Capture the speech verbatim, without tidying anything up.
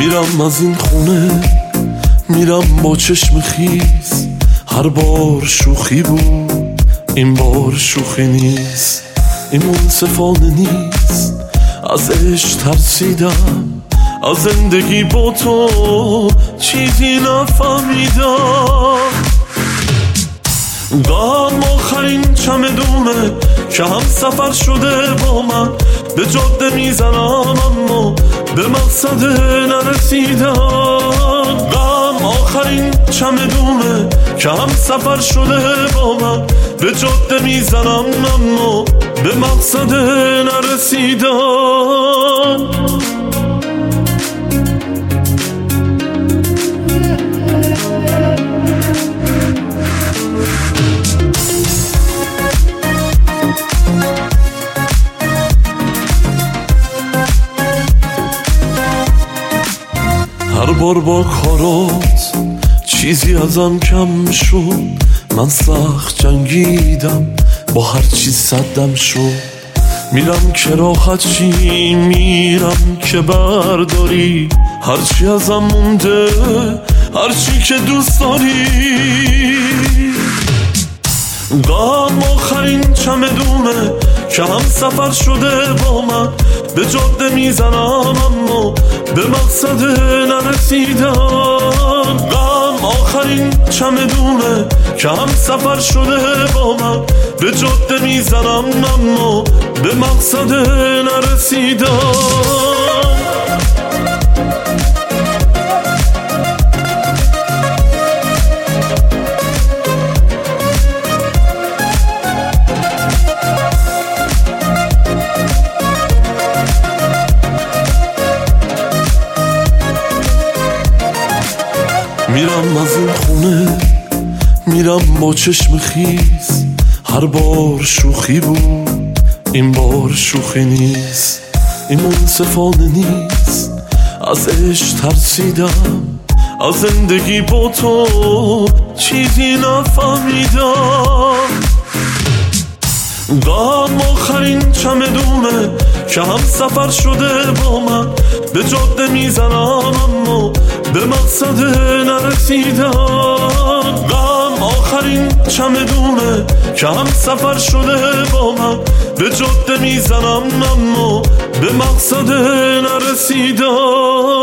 میرم از این خونه، میرم با چشم خیز. هر بار شوخی بود، این بار شوخی نیست. این منصفانه نیست، از عشق ترسیدم، از زندگی با تو چیزی نفهمیدم. غم آخرین چمدونه که هم سفر شده با من، به جاده میزنم اما به مقصد نرسیدم. غم آخرین چمدونه که هم سفر شده با من، به جاده میزنم اما به مقصد نرسیدم. هر بار با کارات چیزی ازم کم شد. من سخت جنگیدم، با هر چیز صدم شد. میرم که راحت چی، میرم که برداری هرچی ازم مونده، هرچی که دوست داری. غم آخرین چمدونه که هم سفر شده با من، به جاده میزنم اما به مقصد نرسیدم. غم آخرین چمدونه که هم سفر شده با من، به جاده میزنم اما به مقصد نرسیدم. میرم از این خونه، میرم با چشم خیز. هر بار شوخی بود، این بار شوخی نیست. این منصفانه نیست، از عشق ترسیدم، از زندگی با تو چیزی نفهمیدم. غم آخرین چمدونه که هم سفر شده با من، به جاده میزنم اما به مقصد نرسیدم. غم آخرین چمدونه که هم سفر شده با من، به جاده میزنم اما به مقصد نرسیدم.